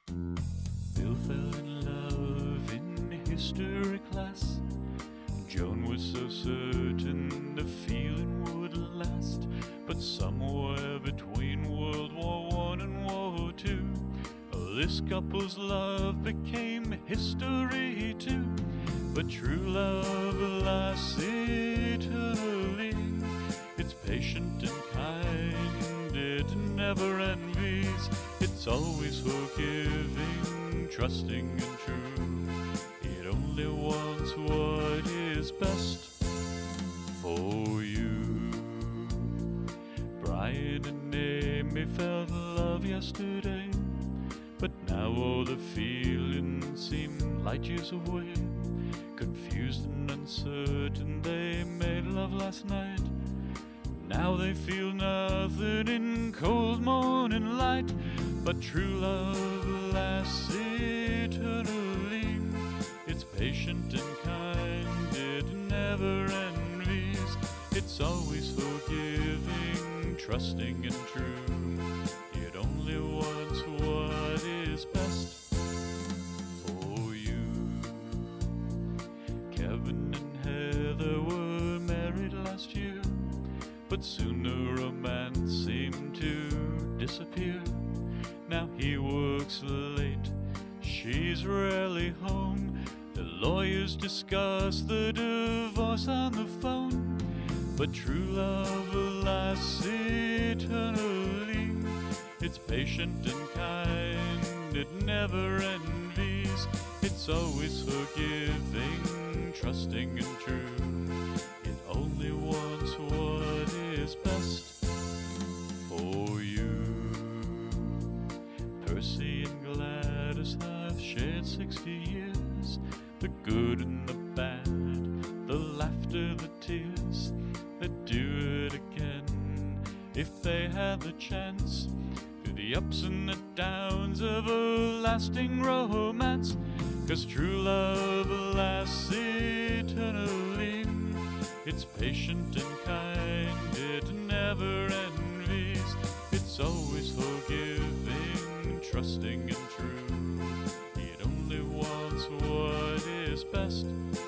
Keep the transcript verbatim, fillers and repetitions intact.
Bill fell in love in history class. Joan was so certain the feeling would last. But somewhere between World War One and War Two, this couple's love became history too. But true love lasts eternally. It's patient and kind, it never envies. It's always forgiving, trusting and true. It only wants what is best for you. Brian and Amy felt love yesterday, but now all the feelings seem light years away. Confused and uncertain, they made love last night. Now they feel nothing in cold morning light. But true love lasts eternally. It's patient and kind, it never envies. It's always forgiving, trusting and true. It only wants what is best for you. Kevin and Heather were married last year, but soon the romance seemed to disappear. Now he works late, she's rarely home. The lawyers discuss the divorce on the phone. But true love lasts eternally. It's patient and kind, it never envies. It's always forgiving, trusting and true. It only wants what is best for you. Percy and Gladys have shared sixty years. The good and the bad, the laughter, the tears. They'd do it again if they had the chance. Through the ups and the downs of a lasting romance. 'Cause true love lasts eternally. It's patient and kind, it never envies. It's always forgiving, trusting and true. It only wants what is best